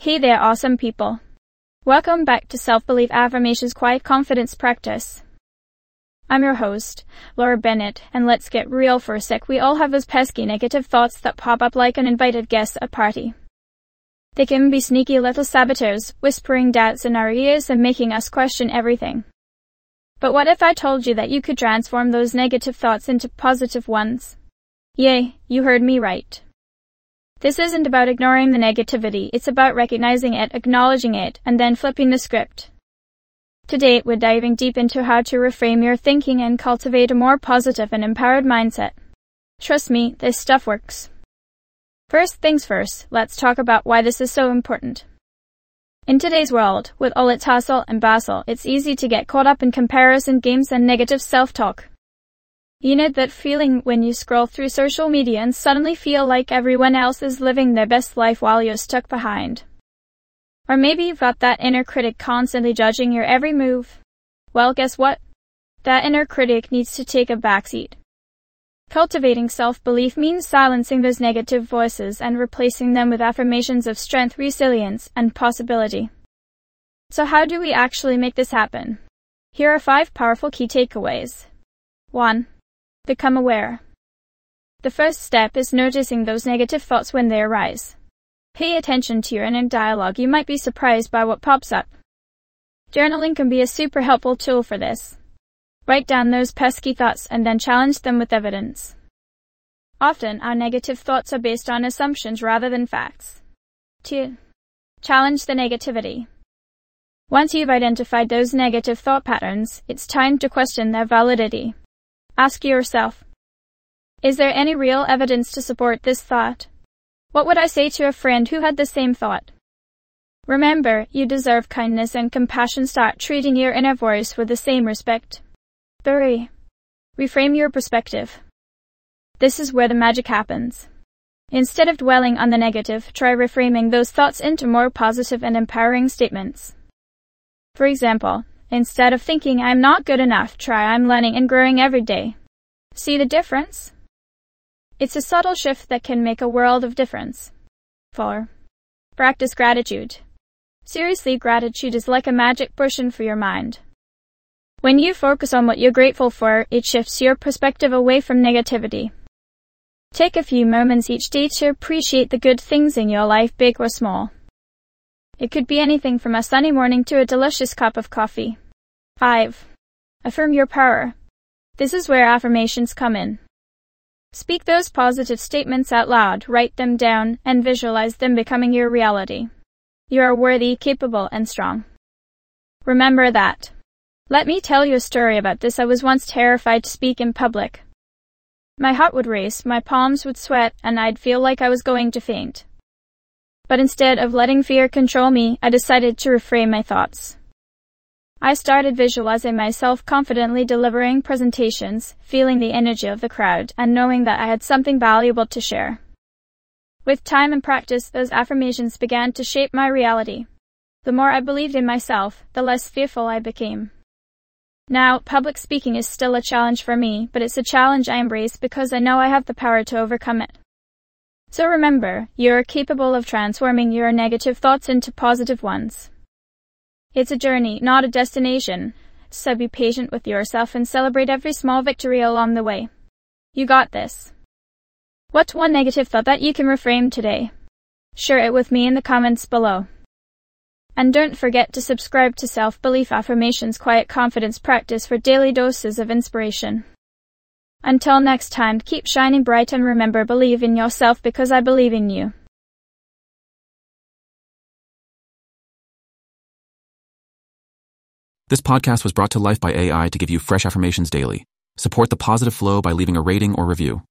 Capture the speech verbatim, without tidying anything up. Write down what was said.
Hey there, awesome people. Welcome back to Self-Belief Affirmations Quiet Confidence Practice. I'm your host, Laura Bennett, and let's get real for a sec. We all have those pesky negative thoughts that pop up like uninvited guests at a party. They can be sneaky little saboteurs, whispering doubts in our ears and making us question everything. But what if I told you that you could transform those negative thoughts into positive ones? Yay, you heard me right. This isn't about ignoring the negativity, it's about recognizing it, acknowledging it, and then flipping the script. Today, we're diving deep into how to reframe your thinking and cultivate a more positive and empowered mindset. Trust me, this stuff works. First things first, let's talk about why this is so important. In today's world, with all its hustle and bustle, it's easy to get caught up in comparison games and negative self-talk. You know that feeling when you scroll through social media and suddenly feel like everyone else is living their best life while you're stuck behind? Or maybe you've got that inner critic constantly judging your every move. Well, guess what? That inner critic needs to take a backseat. Cultivating self-belief means silencing those negative voices and replacing them with affirmations of strength, resilience, and possibility. So how do we actually make this happen? Here are five powerful key takeaways. one. Become aware. The first step is noticing those negative thoughts when they arise. Pay attention to your inner dialogue. You might be surprised by what pops up. Journaling can be a super helpful tool for this. Write down those pesky thoughts and then challenge them with evidence. Often, our negative thoughts are based on assumptions rather than facts. two. Challenge the negativity. Once you've identified those negative thought patterns, it's time to question their validity. Ask yourself, is there any real evidence to support this thought? What would I say to a friend who had the same thought? Remember, you deserve kindness and compassion. Start treating your inner voice with the same respect. three. Reframe your perspective. This is where the magic happens. Instead of dwelling on the negative, try reframing those thoughts into more positive and empowering statements. For example, instead of thinking I'm not good enough, try I'm learning and growing every day. See the difference? It's a subtle shift that can make a world of difference. four. Practice gratitude. Seriously, gratitude is like a magic potion for your mind. When you focus on what you're grateful for, it shifts your perspective away from negativity. Take a few moments each day to appreciate the good things in your life, big or small. It could be anything from a sunny morning to a delicious cup of coffee. five. Affirm your power. This is where affirmations come in. Speak those positive statements out loud, write them down, and visualize them becoming your reality. You are worthy, capable, and strong. Remember that. Let me tell you a story about this. I was once terrified to speak in public. My heart would race, my palms would sweat, and I'd feel like I was going to faint. But instead of letting fear control me, I decided to reframe my thoughts. I started visualizing myself confidently delivering presentations, feeling the energy of the crowd, and knowing that I had something valuable to share. With time and practice, those affirmations began to shape my reality. The more I believed in myself, the less fearful I became. Now, public speaking is still a challenge for me, but it's a challenge I embrace because I know I have the power to overcome it. So remember, you're capable of transforming your negative thoughts into positive ones. It's a journey, not a destination, so be patient with yourself and celebrate every small victory along the way. You got this. What's one negative thought that you can reframe today? Share it with me in the comments below. And don't forget to subscribe to Self-Belief Affirmations Quiet Confidence Practice for daily doses of inspiration. Until next time, keep shining bright and remember, believe in yourself because I believe in you. This podcast was brought to life by A I to give you fresh affirmations daily. Support the positive flow by leaving a rating or review.